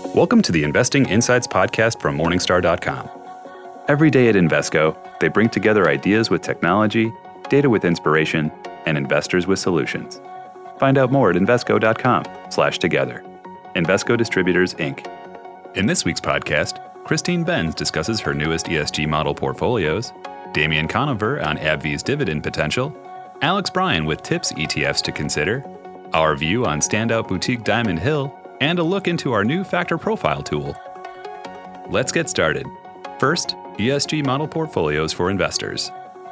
Welcome to the Investing Insights podcast from Morningstar.com. Every day at Invesco, they bring together ideas with technology, data with inspiration, and investors with solutions. Find out more at Invesco.com/together. Invesco Distributors, Inc. In this week's podcast, Christine Benz discusses her newest ESG model portfolios, Damian Conover on AbbVie's dividend potential, Alex Bryan with TIPS ETFs to consider, our view on standout boutique Diamond Hill, and a look into our new factor profile tool. Let's get started. First, ESG model portfolios for investors.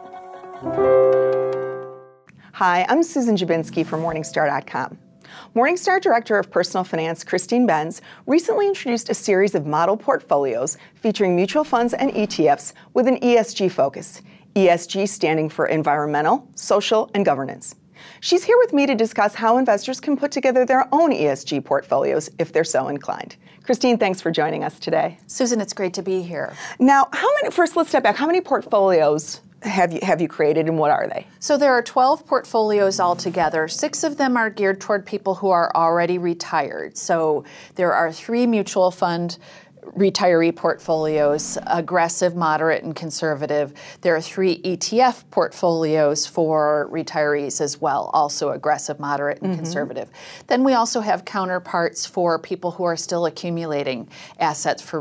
Hi, I'm Susan Jabinski from Morningstar.com. Morningstar Director of Personal Finance, Christine Benz, recently introduced a series of model portfolios featuring mutual funds and ETFs with an ESG focus, ESG standing for environmental, social, and governance. She's here with me to discuss how investors can put together their own ESG portfolios if they're so inclined. Christine, thanks for joining us today. Susan, it's great to be here. Now, first let's step back. How many portfolios have you created, and what are they? So there are 12 portfolios altogether. 6 of them are geared toward people who are already retired. So there are 3 mutual fund retiree portfolios, aggressive, moderate, and conservative. There are 3 ETF portfolios for retirees as well, also aggressive, moderate, and conservative. Then we also have counterparts for people who are still accumulating assets for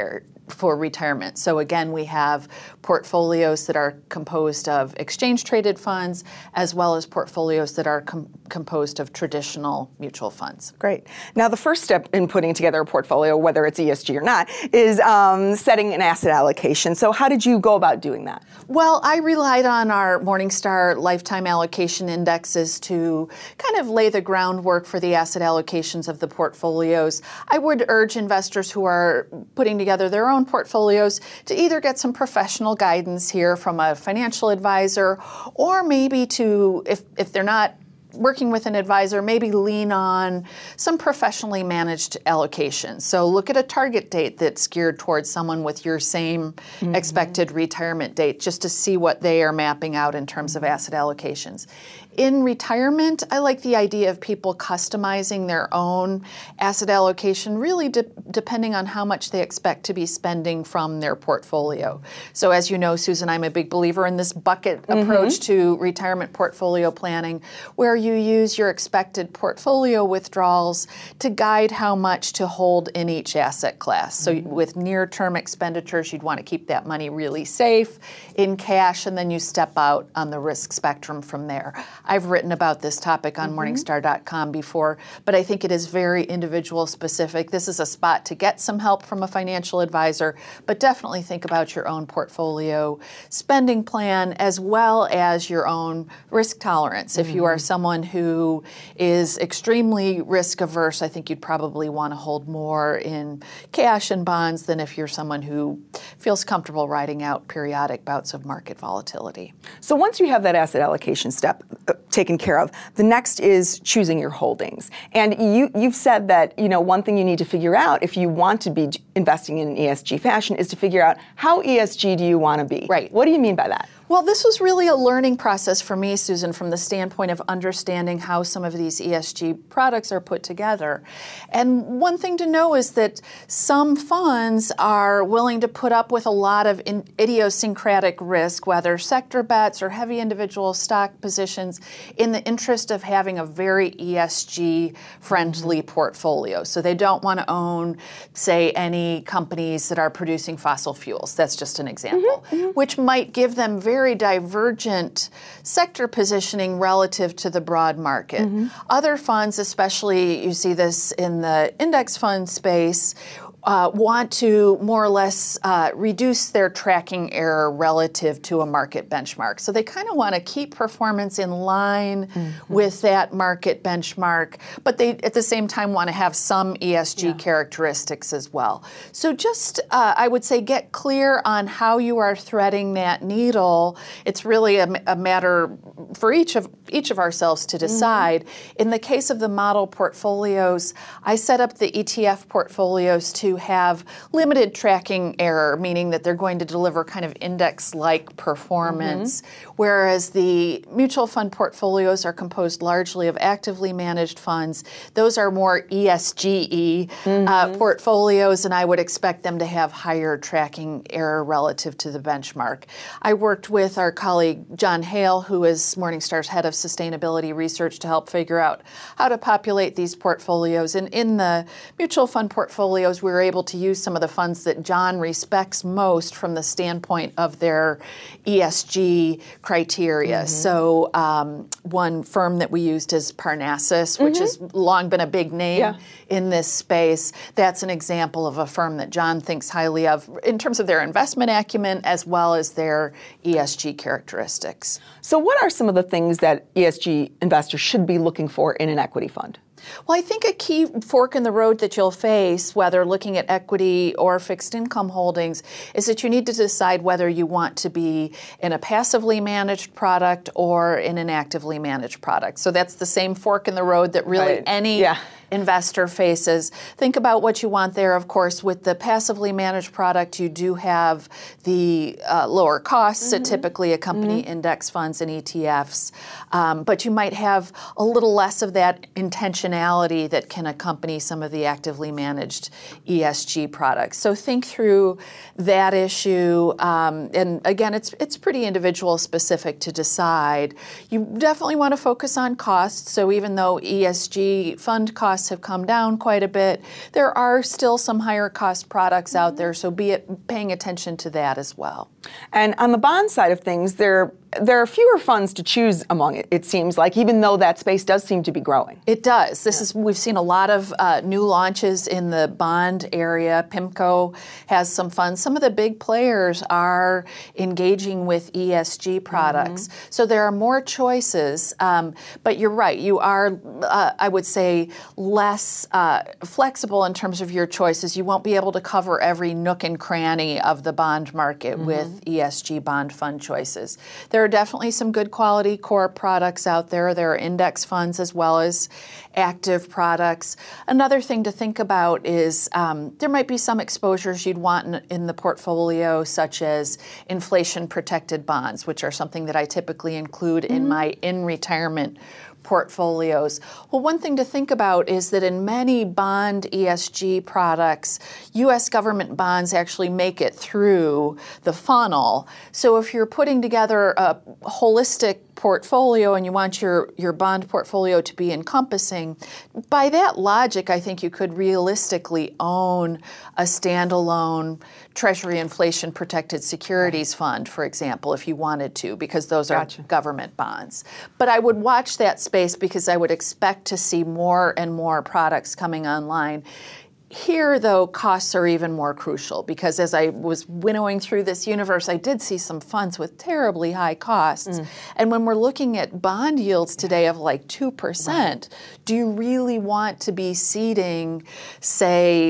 retirement. So again, we have portfolios that are composed of exchange-traded funds as well as portfolios that are composed of traditional mutual funds. Great. Now, the first step in putting together a portfolio, whether it's ESG or not, is setting an asset allocation. So how did you go about doing that? Well, I relied on our Morningstar Lifetime Allocation Indexes to kind of lay the groundwork for the asset allocations of the portfolios. I would urge investors who are putting together their own portfolios to either get some professional guidance here from a financial advisor, or maybe to, if they're not working with an advisor, maybe lean on some professionally managed allocations. So look at a target date that's geared towards someone with your same expected retirement date, just to see what they are mapping out in terms of asset allocations. In retirement, I like the idea of people customizing their own asset allocation, really depending on how much they expect to be spending from their portfolio. So as you know, Susan, I'm a big believer in this bucket approach to retirement portfolio planning, where you use your expected portfolio withdrawals to guide how much to hold in each asset class. So with near-term expenditures, you'd want to keep that money really safe in cash, and then you step out on the risk spectrum from there. I've written about this topic on Morningstar.com before, but I think it is very individual specific. This is a spot to get some help from a financial advisor, but definitely think about your own portfolio spending plan as well as your own risk tolerance. If you are someone who is extremely risk averse, I think you'd probably want to hold more in cash and bonds than if you're someone who feels comfortable riding out periodic bouts of market volatility. So once you have that asset allocation step taken care of, the next is choosing your holdings. And you've said that, one thing you need to figure out if you want to be investing in an ESG fashion is to figure out how ESG do you want to be. Right. What do you mean by that? Well, this was really a learning process for me, Susan, from the standpoint of understanding how some of these ESG products are put together. And one thing to know is that some funds are willing to put up with a lot of idiosyncratic risk, whether sector bets or heavy individual stock positions, in the interest of having a very ESG-friendly portfolio. So they don't want to own, say, any companies that are producing fossil fuels. That's just an example, which might give them very divergent sector positioning relative to the broad market. Other funds, especially you see this in the index fund space, want to more or less reduce their tracking error relative to a market benchmark. So they kind of want to keep performance in line with that market benchmark, but they at the same time want to have some ESG characteristics as well. So just, I would say, get clear on how you are threading that needle. It's really a matter for each of ourselves to decide. In the case of the model portfolios, I set up the ETF portfolios to to have limited tracking error, meaning that they're going to deliver kind of index-like performance, whereas the mutual fund portfolios are composed largely of actively managed funds. Those are more ESG portfolios, and I would expect them to have higher tracking error relative to the benchmark. I worked with our colleague John Hale, who is Morningstar's head of sustainability research, to help figure out how to populate these portfolios. And in the mutual fund portfolios, we were able to use some of the funds that John respects most from the standpoint of their ESG criteria. So one firm that we used is Parnassus, which has long been a big name in this space. That's an example of a firm that John thinks highly of in terms of their investment acumen as well as their ESG characteristics. So what are some of the things that ESG investors should be looking for in an equity fund? Well, I think a key fork in the road that you'll face, whether looking at equity or fixed income holdings, is that you need to decide whether you want to be in a passively managed product or in an actively managed product. So that's the same fork in the road that really any investor faces. Think about what you want there. Of course, with the passively managed product, you do have the lower costs that typically accompany index funds and ETFs, but you might have a little less of that intentionality that can accompany some of the actively managed ESG products. So think through that issue, and again, it's pretty individual specific to decide. You definitely want to focus on costs. So even though ESG fund costs have come down quite a bit, there are still some higher cost products out there, so be paying attention to that as well. And on the bond side of things, there are fewer funds to choose among, it seems like, even though that space does seem to be growing. It does. We've seen a lot of new launches in the bond area. PIMCO has some funds. Some of the big players are engaging with ESG products. So there are more choices, but you're right. You are, I would say, less flexible in terms of your choices. You won't be able to cover every nook and cranny of the bond market with ESG bond fund choices. There are definitely some good quality core products out there. There are index funds as well as active products. Another thing to think about is there might be some exposures you'd want in the portfolio, such as inflation-protected bonds, which are something that I typically include in my in-retirement portfolios. Well, one thing to think about is that in many bond ESG products, U.S. government bonds actually make it through the funnel. So if you're putting together a holistic portfolio and you want your bond portfolio to be encompassing, by that logic, I think you could realistically own a standalone Treasury inflation protected securities fund, for example, if you wanted to, because those are government bonds. But I would watch that space because I would expect to see more and more products coming online. Here, though, costs are even more crucial because as I was winnowing through this universe, I did see some funds with terribly high costs. And when we're looking at bond yields today of like 2%, do you really want to be ceding, say,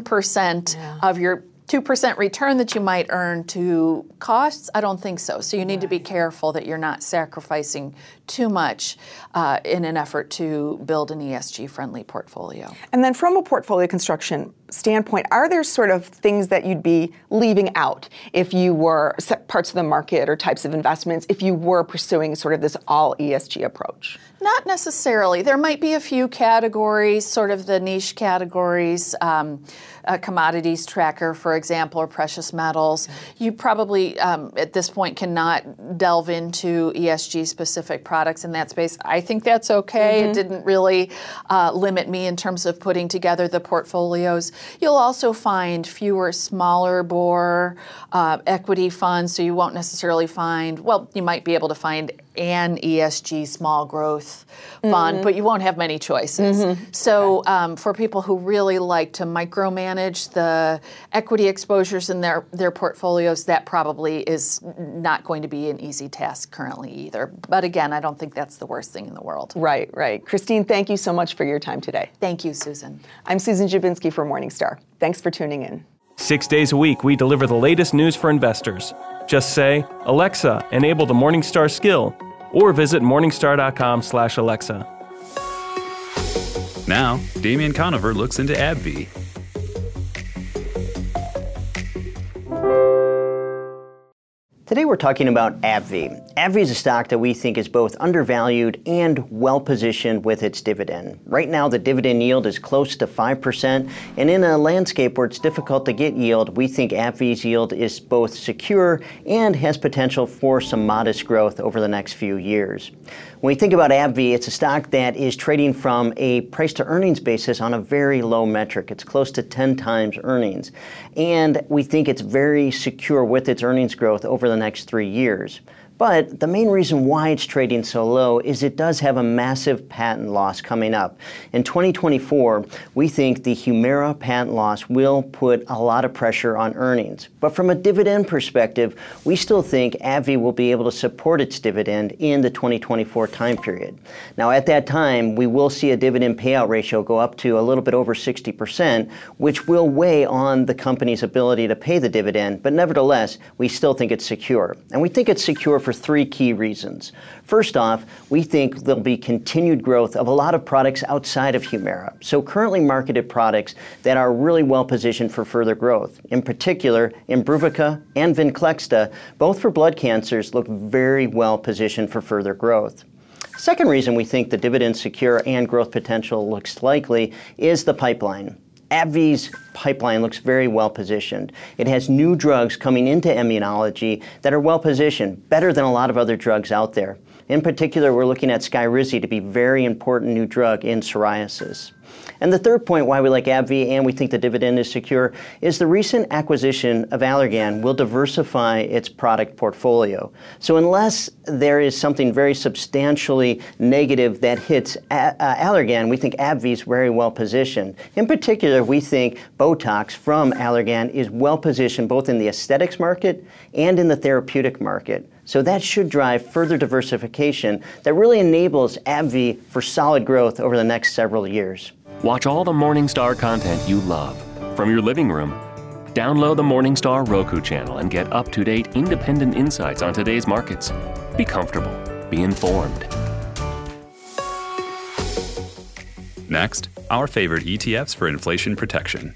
1% of your 2% return that you might earn to costs? I don't think so. So you need to be careful that you're not sacrificing too much in an effort to build an ESG-friendly portfolio. And then from a portfolio construction standpoint, are there sort of things that you'd be leaving out if you were parts of the market or types of investments if you were pursuing sort of this all ESG approach? Not necessarily. There might be a few categories, sort of the niche categories, a commodities tracker, for example, or precious metals. You probably, at this point, cannot delve into ESG-specific products in that space. I think that's okay. It didn't really limit me in terms of putting together the portfolios. You'll also find fewer smaller bore equity funds, so you won't necessarily find, well, you might be able to find an ESG small growth fund, but you won't have many choices. So for people who really like to micromanage the equity exposures in their portfolios, that probably is not going to be an easy task currently either. But again, I don't think that's the worst thing in the world. Right, right. Christine, thank you so much for your time today. Thank you, Susan. I'm Susan Dziubinski for Morningstar. Thanks for tuning in. 6 days a week, we deliver the latest news for investors. Just say, Alexa, enable the Morningstar skill, or visit morningstar.com/Alexa. Now, Damian Conover looks into AbbVie. Today we're talking about AbbVie. AbbVie is a stock that we think is both undervalued and well-positioned with its dividend. Right now the dividend yield is close to 5%, and in a landscape where it's difficult to get yield, we think AbbVie's yield is both secure and has potential for some modest growth over the next few years. When we think about AbbVie, it's a stock that is trading from a price-to-earnings basis on a very low metric. It's close to 10 times earnings. And we think it's very secure with its earnings growth over the next 3 years. But the main reason why it's trading so low is it does have a massive patent loss coming up. In 2024, we think the Humira patent loss will put a lot of pressure on earnings. But from a dividend perspective, we still think AbbVie will be able to support its dividend in the 2024 time period. Now, at that time, we will see a dividend payout ratio go up to a little bit over 60%, which will weigh on the company's ability to pay the dividend. But nevertheless, we still think it's secure. And we think it's secure for 3 key reasons. First off, we think there'll be continued growth of a lot of products outside of Humira. So currently marketed products that are really well positioned for further growth. In particular, Imbruvica and Venclexta, both for blood cancers, look very well positioned for further growth. Second reason we think the dividend secure and growth potential looks likely is the pipeline. AbbVie's pipeline looks very well positioned. It has new drugs coming into immunology that are well positioned, better than a lot of other drugs out there. In particular, we're looking at Skyrizi to be a very important new drug in psoriasis. And the third point why we like AbbVie and we think the dividend is secure is the recent acquisition of Allergan will diversify its product portfolio. So unless there is something very substantially negative that hits Allergan, we think AbbVie is very well positioned. In particular, we think Botox from Allergan is well positioned both in the aesthetics market and in the therapeutic market. So that should drive further diversification that really enables AbbVie for solid growth over the next several years. Watch all the Morningstar content you love from your living room. Download the Morningstar Roku channel and get up-to-date independent insights on today's markets. Be comfortable. Be informed. Next, our favorite ETFs for inflation protection.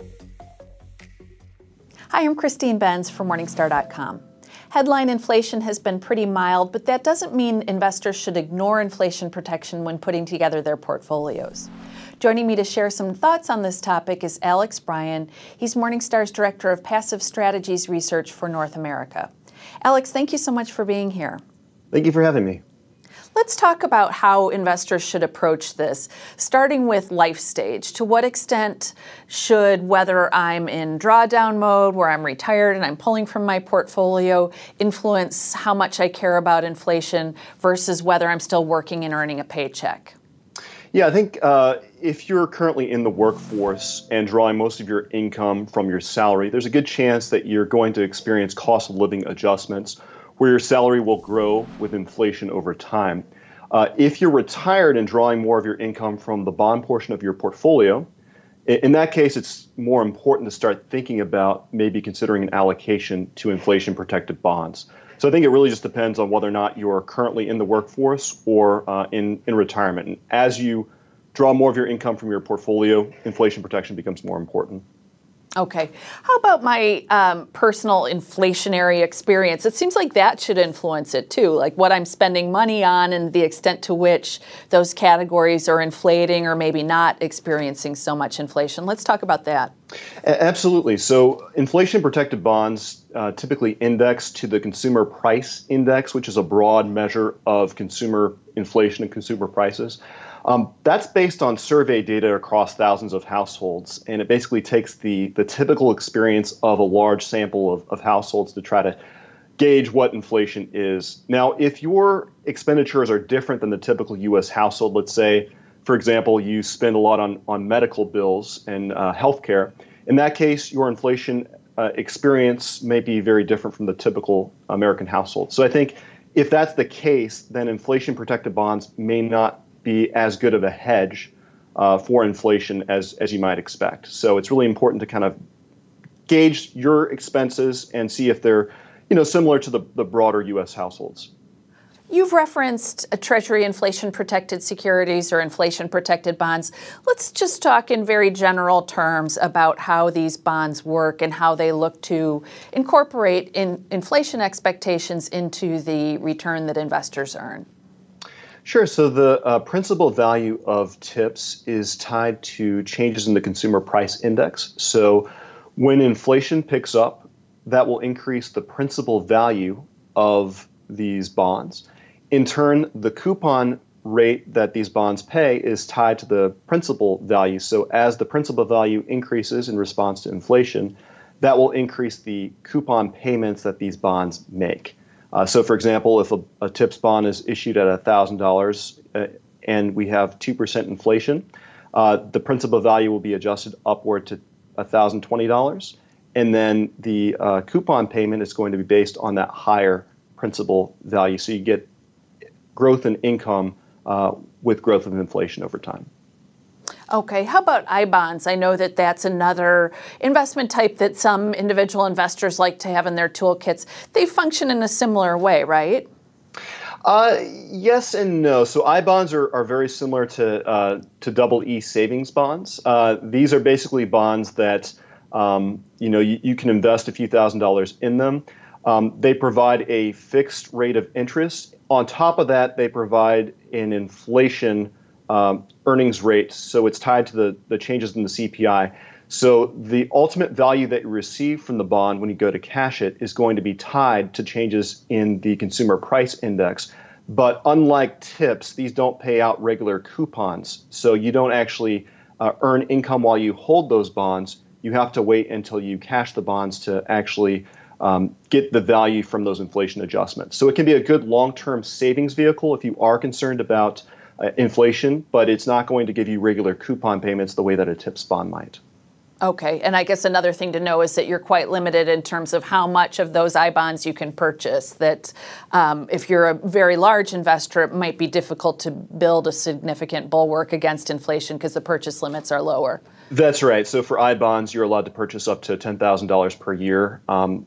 Hi, I'm Christine Benz from Morningstar.com. Headline inflation has been pretty mild, but that doesn't mean investors should ignore inflation protection when putting together their portfolios. Joining me to share some thoughts on this topic is Alex Bryan. He's Morningstar's Director of Passive Strategies Research for North America. Alex, thank you so much for being here. Thank you for having me. Let's talk about how investors should approach this, starting with life stage. To what extent should, whether I'm in drawdown mode, where I'm retired and I'm pulling from my portfolio, influence how much I care about inflation versus whether I'm still working and earning a paycheck? Yeah, I think if you're currently in the workforce and drawing most of your income from your salary, there's a good chance that you're going to experience cost of living adjustments where your salary will grow with inflation over time. If you're retired and drawing more of your income from the bond portion of your portfolio, in that case, it's more important to start thinking about maybe considering an allocation to inflation-protected bonds. So I think it really just depends on whether or not you're currently in the workforce or in retirement. And as you draw more of your income from your portfolio, inflation protection becomes more important. Okay. How about my personal inflationary experience? It seems like that should influence it too, like what I'm spending money on and the extent to which those categories are inflating or maybe not experiencing so much inflation. Let's talk about that. Absolutely. So inflation-protected bonds typically index to the Consumer Price Index, which is a broad measure of consumer inflation and consumer prices. That's based on survey data across thousands of households, and it basically takes the typical experience of a large sample of households to try to gauge what inflation is. Now, if your expenditures are different than the typical U.S. household, let's say, for example, you spend a lot on medical bills and healthcare, in that case, your inflation experience may be very different from the typical American household. So I think if that's the case, then inflation-protected bonds may not be as good of a hedge for inflation as you might expect. So it's really important to kind of gauge your expenses and see if they're similar to the broader U.S. households. You've referenced Treasury inflation-protected securities or inflation-protected bonds. Let's just talk in very general terms about how these bonds work and how they look to incorporate inflation expectations into the return that investors earn. Sure. So the principal value of TIPS is tied to changes in the consumer price index. So when inflation picks up, that will increase the principal value of these bonds. In turn, the coupon rate that these bonds pay is tied to the principal value. So as the principal value increases in response to inflation, that will increase the coupon payments that these bonds make. So for example, if a TIPS bond is issued at $1,000 and we have 2% inflation, the principal value will be adjusted upward to $1,020. And then the coupon payment is going to be based on that higher principal value. So you get growth in income with growth of inflation over time. Okay, how about I-bonds? I know that that's another investment type that some individual investors like to have in their toolkits. They function in a similar way, right? Yes and no. So I-bonds are very similar to double E savings bonds. These are basically bonds that you can invest a few $1,000s in them. They provide a fixed rate of interest. On top of that, they provide an inflation earnings rate, so it's tied to the changes in the CPI. So the ultimate value that you receive from the bond when you go to cash it is going to be tied to changes in the consumer price index. But unlike TIPS, these don't pay out regular coupons. So you don't actually earn income while you hold those bonds. You have to wait until you cash the bonds to actually get the value from those inflation adjustments. So it can be a good long-term savings vehicle if you are concerned about inflation, but it's not going to give you regular coupon payments the way that a TIPS bond might. Okay, and I guess another thing to know is that you're quite limited in terms of how much of those I-bonds you can purchase. That if you're a very large investor, it might be difficult to build a significant bulwark against inflation because the purchase limits are lower. That's right. So for I-bonds, you're allowed to purchase up to $10,000 per year.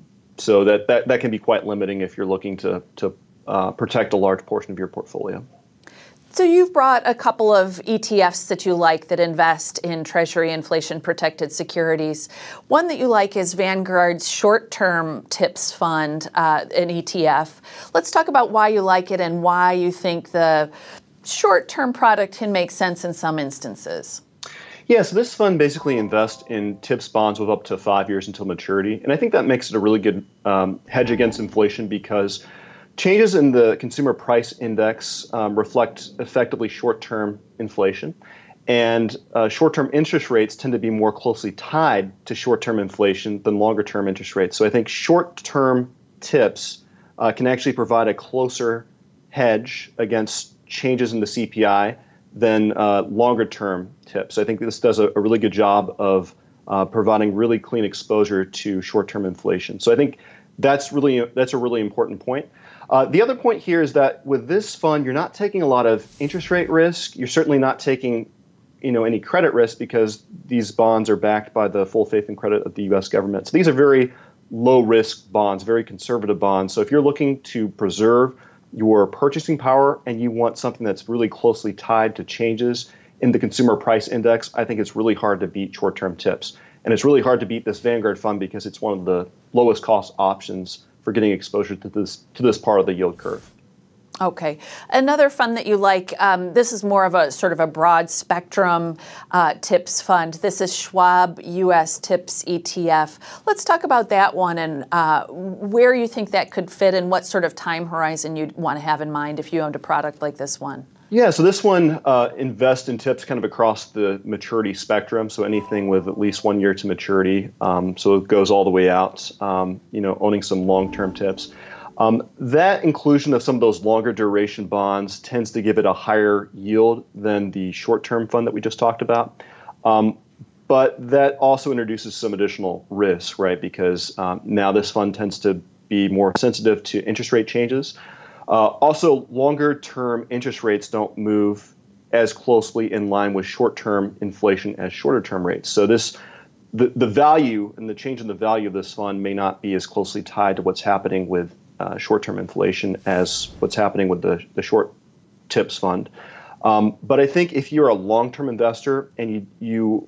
So that can be quite limiting if you're looking to protect a large portion of your portfolio. So you've brought a couple of ETFs that you like that invest in Treasury inflation-protected securities. One that you like is Vanguard's short-term TIPS fund, an ETF. Let's talk about why you like it and why you think the short-term product can make sense in some instances. Yeah, so this fund basically invests in TIPS bonds with up to 5 years until maturity. And I think that makes it a really good hedge against inflation because changes in the consumer price index reflect effectively short-term inflation. And short-term interest rates tend to be more closely tied to short-term inflation than longer-term interest rates. So I think short-term TIPS can actually provide a closer hedge against changes in the CPI than longer-term TIPS. I think this does a really good job of providing really clean exposure to short-term inflation. So I think that's a really important point. The other point here is that with this fund, you're not taking a lot of interest rate risk. You're certainly not taking any credit risk because these bonds are backed by the full faith and credit of the U.S. government. So these are very low-risk bonds, very conservative bonds. So if you're looking to preserve your purchasing power and you want something that's really closely tied to changes in the consumer price index, I think it's really hard to beat short-term TIPS. And it's really hard to beat this Vanguard fund because it's one of the lowest cost options for getting exposure to this part of the yield curve. Okay. Another fund that you like, this is more of a sort of a broad spectrum TIPS fund. This is Schwab US TIPS ETF. Let's talk about that one and where you think that could fit and what sort of time horizon you'd want to have in mind if you owned a product like this one. Yeah, so this one invests in TIPS kind of across the maturity spectrum, so anything with at least 1 year to maturity. So it goes all the way out, owning some long-term TIPS. That inclusion of some of those longer duration bonds tends to give it a higher yield than the short-term fund that we just talked about. But that also introduces some additional risk, right? Because now this fund tends to be more sensitive to interest rate changes. Also, longer-term interest rates don't move as closely in line with short-term inflation as shorter-term rates. So the value and the change in the value of this fund may not be as closely tied to what's happening with short-term inflation as what's happening with the short TIPS fund. But I think if you're a long-term investor and you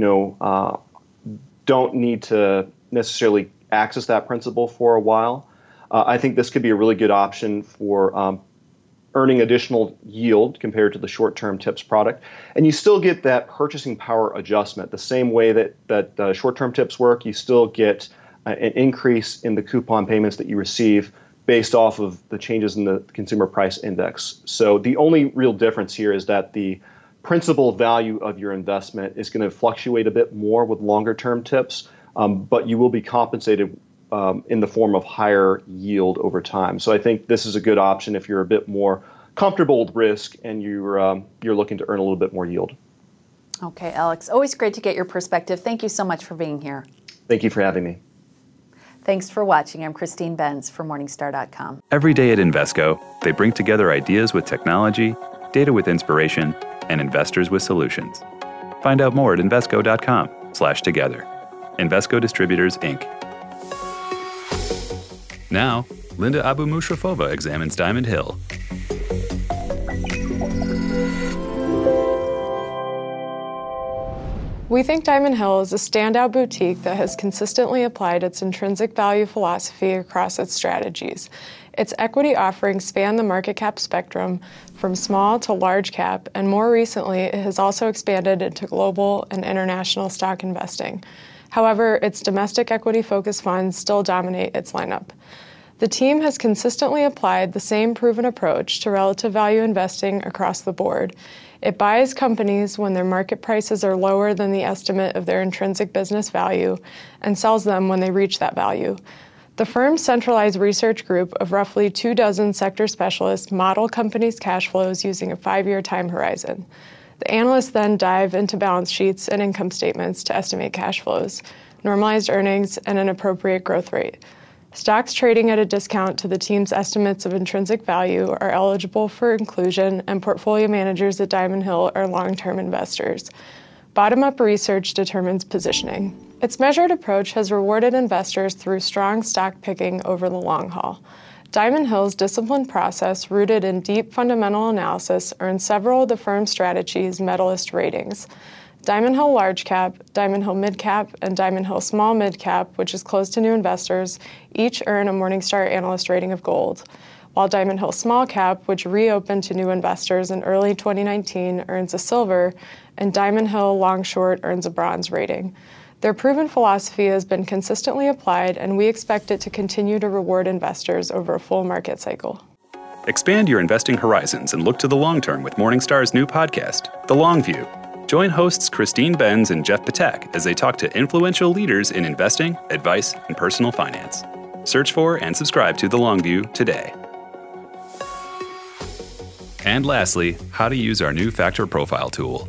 don't need to necessarily access that principal for a while, I think this could be a really good option for earning additional yield compared to the short-term TIPS product. And you still get that purchasing power adjustment. The same way that short-term TIPS work, you still get an increase in the coupon payments that you receive based off of the changes in the consumer price index. So the only real difference here is that the principal value of your investment is going to fluctuate a bit more with longer-term TIPS, but you will be compensated in the form of higher yield over time. So I think this is a good option if you're a bit more comfortable with risk and you're looking to earn a little bit more yield. Okay, Alex, always great to get your perspective. Thank you so much for being here. Thank you for having me. Thanks for watching. I'm Christine Benz for Morningstar.com. Every day at Invesco, they bring together ideas with technology, data with inspiration, and investors with solutions. Find out more at Invesco.com/together. Invesco Distributors, Inc. Now, Linda Abu-Mushrafova examines Diamond Hill. We think Diamond Hill is a standout boutique that has consistently applied its intrinsic value philosophy across its strategies. Its equity offerings span the market cap spectrum from small to large cap, and more recently, it has also expanded into global and international stock investing. However, its domestic equity-focused funds still dominate its lineup. The team has consistently applied the same proven approach to relative value investing across the board. It buys companies when their market prices are lower than the estimate of their intrinsic business value and sells them when they reach that value. The firm's centralized research group of roughly 24 sector specialists model companies' cash flows using a 5-year time horizon. The analysts then dive into balance sheets and income statements to estimate cash flows, normalized earnings, and an appropriate growth rate. Stocks trading at a discount to the team's estimates of intrinsic value are eligible for inclusion, and portfolio managers at Diamond Hill are long-term investors. Bottom-up research determines positioning. Its measured approach has rewarded investors through strong stock picking over the long haul. Diamond Hill's disciplined process, rooted in deep fundamental analysis, earned several of the firm's strategies medalist ratings. Diamond Hill Large Cap, Diamond Hill Mid Cap, and Diamond Hill Small Mid Cap, which is closed to new investors, each earn a Morningstar analyst rating of gold, while Diamond Hill Small Cap, which reopened to new investors in early 2019, earns a silver, and Diamond Hill Long Short earns a bronze rating. Their proven philosophy has been consistently applied, and we expect it to continue to reward investors over a full market cycle. Expand your investing horizons and look to the long term with Morningstar's new podcast, The Long View. Join hosts Christine Benz and Jeff Patak as they talk to influential leaders in investing, advice, and personal finance. Search for and subscribe to The Long View today. And lastly, how to use our new Factor Profile tool.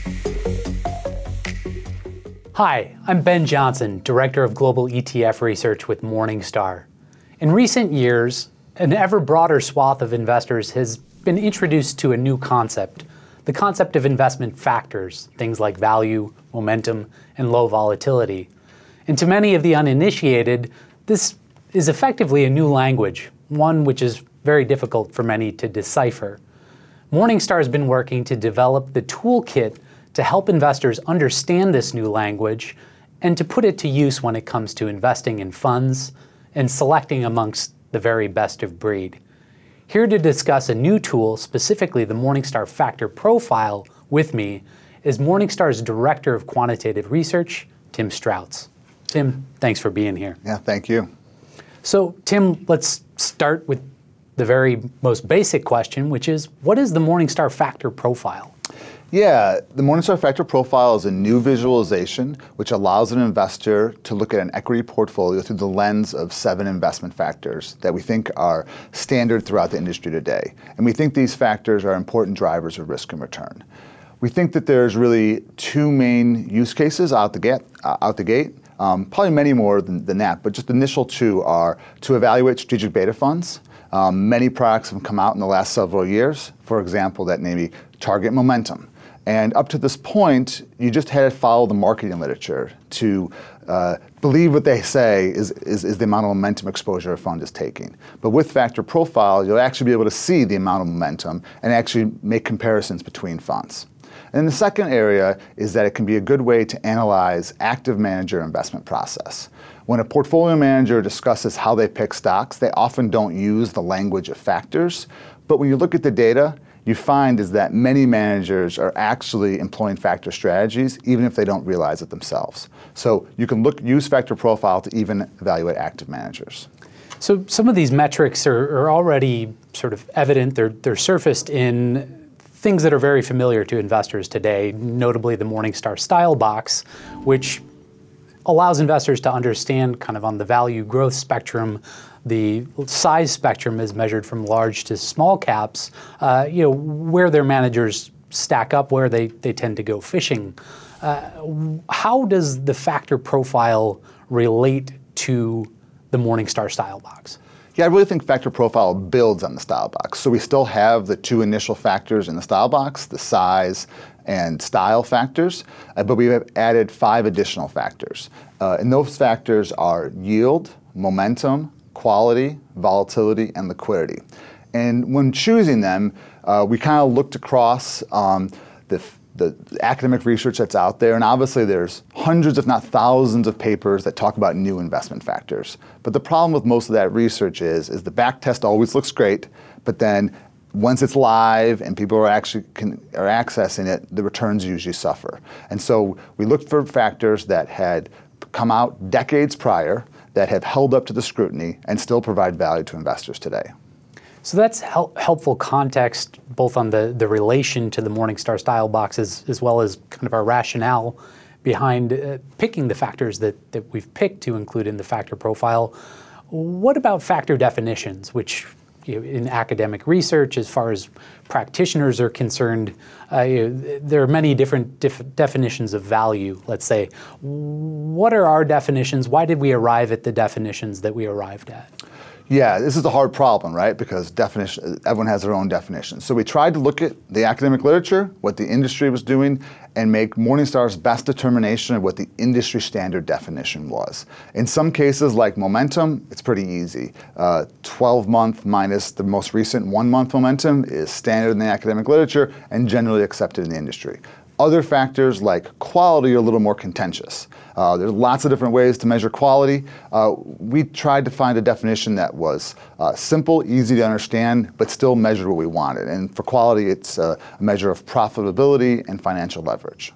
Hi, I'm Ben Johnson, Director of Global ETF Research with Morningstar. In recent years, an ever broader swath of investors has been introduced to a new concept, the concept of investment factors, things like value, momentum, and low volatility. And to many of the uninitiated, this is effectively a new language, one which is very difficult for many to decipher. Morningstar has been working to develop the toolkit to help investors understand this new language and to put it to use when it comes to investing in funds and selecting amongst the very best of breed. Here to discuss a new tool, specifically the Morningstar Factor Profile, with me is Morningstar's Director of Quantitative Research, Tim Strauss. Tim, thanks for being here. Yeah, thank you. So, Tim, let's start with the very most basic question, which is, what is the Morningstar Factor Profile? Yeah, the Morningstar Factor Profile is a new visualization which allows an investor to look at an equity portfolio through the lens of 7 investment factors that we think are standard throughout the industry today. And we think these factors are important drivers of risk and return. We think that there's really 2 main use cases out the gate. Probably many more than that, but just the initial 2 are to evaluate strategic beta funds. Many products have come out in the last several years, for example, that maybe target momentum. And up to this point, you just had to follow the marketing literature to believe what they say is the amount of momentum exposure a fund is taking. But with Factor Profile, you'll actually be able to see the amount of momentum and actually make comparisons between funds. And the second area is that it can be a good way to analyze active manager investment process. When a portfolio manager discusses how they pick stocks, they often don't use the language of factors. But when you look at the data, you find is that many managers are actually employing factor strategies, even if they don't realize it themselves. So you can use Factor Profile to even evaluate active managers. So some of these metrics are already sort of evident. They're surfaced in things that are very familiar to investors today, notably the Morningstar Style Box, which allows investors to understand kind of on the value growth spectrum, the size spectrum is measured from large to small caps, where their managers stack up, where they tend to go fishing. How does the Factor Profile relate to the Morningstar Style Box? Yeah, I really think Factor Profile builds on the Style Box. So we still have the two initial factors in the Style Box, the size and style factors, but we have added 5 additional factors. And those factors are yield, momentum, quality, volatility, and liquidity. And when choosing them, we kind of looked across the academic research that's out there, and obviously there's hundreds, if not thousands, of papers that talk about new investment factors. But the problem with most of that research is the back test always looks great, but then once it's live and people are accessing it, the returns usually suffer. And so we looked for factors that had come out decades prior, that have held up to the scrutiny, and still provide value to investors today. So that's helpful context, both on the relation to the Morningstar Style Box as well as kind of our rationale behind picking the factors that we've picked to include in the Factor Profile. What about factor definitions, which in academic research, as far as practitioners are concerned, there are many different definitions of value, let's say. What are our definitions? Why did we arrive at the definitions that we arrived at? Yeah, this is a hard problem, right? Because everyone has their own definition. So we tried to look at the academic literature, what the industry was doing, and make Morningstar's best determination of what the industry standard definition was. In some cases, like momentum, it's pretty easy. 12-month minus the most recent 1-month momentum is standard in the academic literature and generally accepted in the industry. Other factors like quality are a little more contentious. There's lots of different ways to measure quality. We tried to find a definition that was simple, easy to understand, but still measured what we wanted. And for quality, it's a measure of profitability and financial leverage.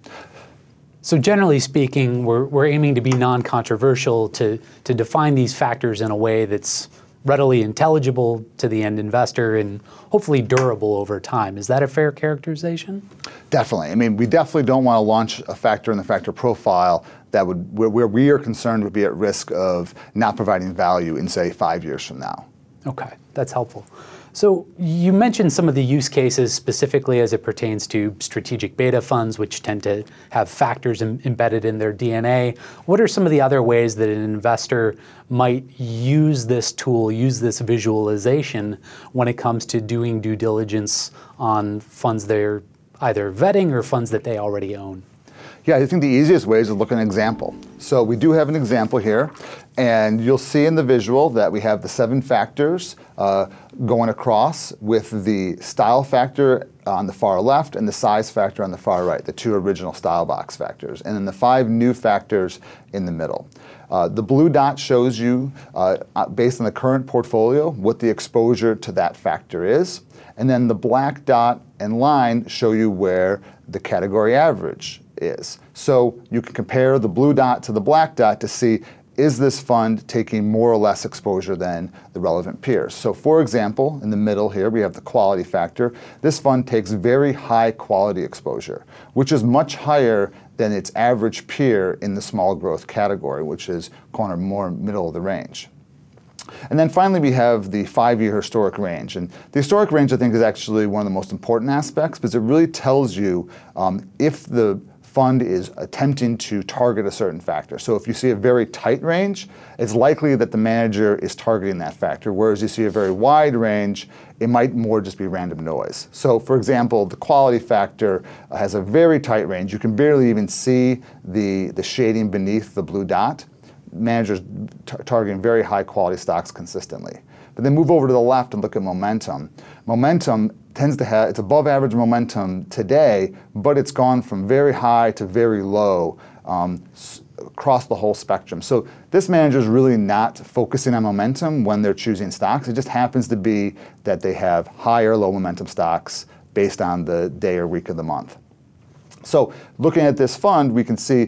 So generally speaking, we're aiming to be non-controversial to define these factors in a way that's readily intelligible to the end investor and hopefully durable over time. Is that a fair characterization? Definitely. I mean, we definitely don't want to launch a factor in the Factor Profile that where we are concerned would be at risk of not providing value in, say, 5 years from now. Okay, that's helpful. So you mentioned some of the use cases specifically as it pertains to strategic beta funds, which tend to have factors embedded in their DNA. What are some of the other ways that an investor might use this tool, use this visualization when it comes to doing due diligence on funds they're either vetting or funds that they already own? Yeah, I think the easiest way is to look at an example. So we do have an example here, and you'll see in the visual that we have the 7 factors going across with the style factor on the far left and the size factor on the far right, the 2 original Style Box factors, and then the 5 new factors in the middle. The blue dot shows you, based on the current portfolio, what the exposure to that factor is, and then the black dot and line show you where the category average is. So you can compare the blue dot to the black dot to see, is this fund taking more or less exposure than the relevant peers? So for example, in the middle here, we have the quality factor. This fund takes very high quality exposure, which is much higher than its average peer in the small growth category, which is kind of more middle of the range. And then finally, we have the 5-year historic range. And the historic range, I think, is actually one of the most important aspects because it really tells you if the fund is attempting to target a certain factor. So if you see a very tight range, it's likely that the manager is targeting that factor, whereas you see a very wide range, it might more just be random noise. So for example, the quality factor has a very tight range. You can barely even see the shading beneath the blue dot. Managers targeting very high quality stocks consistently. But then move over to the left and look at momentum. Momentum tends to have, it's above average momentum today, but it's gone from very high to very low across the whole spectrum. So this manager is really not focusing on momentum when they're choosing stocks. It just happens to be that they have high or low momentum stocks based on the day or week of the month. So looking at this fund, we can see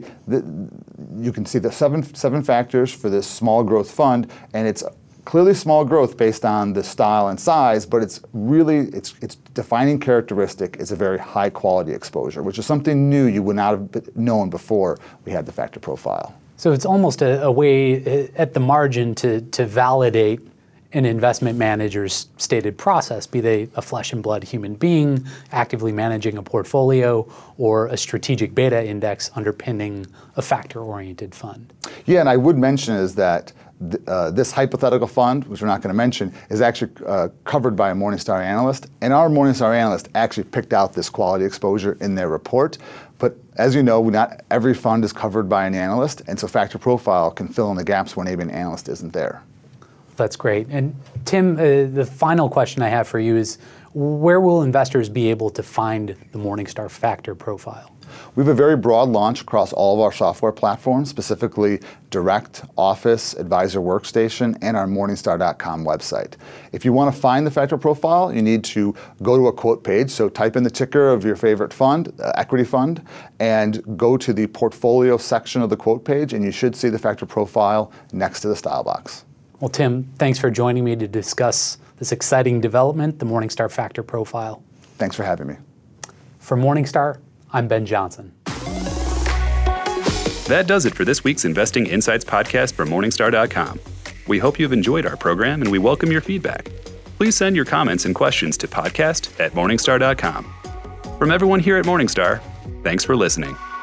you can see the seven factors for this small growth fund, and it's clearly small growth based on the style and size, but it's really, its defining characteristic is a very high quality exposure, which is something new you would not have known before we had the factor profile. So it's almost a way at the margin to validate an investment manager's stated process, be they a flesh and blood human being actively managing a portfolio or a strategic beta index underpinning a factor-oriented fund. Yeah, and I would mention is that this hypothetical fund, which we're not going to mention, is actually covered by a Morningstar analyst, and our Morningstar analyst actually picked out this quality exposure in their report. But as you know, not every fund is covered by an analyst, and so Factor Profile can fill in the gaps when maybe an analyst isn't there. That's great. And Tim, the final question I have for you is, where will investors be able to find the Morningstar Factor Profile? We have a very broad launch across all of our software platforms, specifically Direct, Office, Advisor Workstation, and our Morningstar.com website. If you want to find the Factor Profile, you need to go to a quote page. So type in the ticker of your favorite fund, equity fund, and go to the portfolio section of the quote page, and you should see the Factor Profile next to the style box. Well, Tim, thanks for joining me to discuss this exciting development, the Morningstar Factor Profile. Thanks for having me. For Morningstar, I'm Ben Johnson. That does it for this week's Investing Insights podcast from Morningstar.com. We hope you've enjoyed our program and we welcome your feedback. Please send your comments and questions to podcast@morningstar.com. From everyone here at Morningstar, thanks for listening.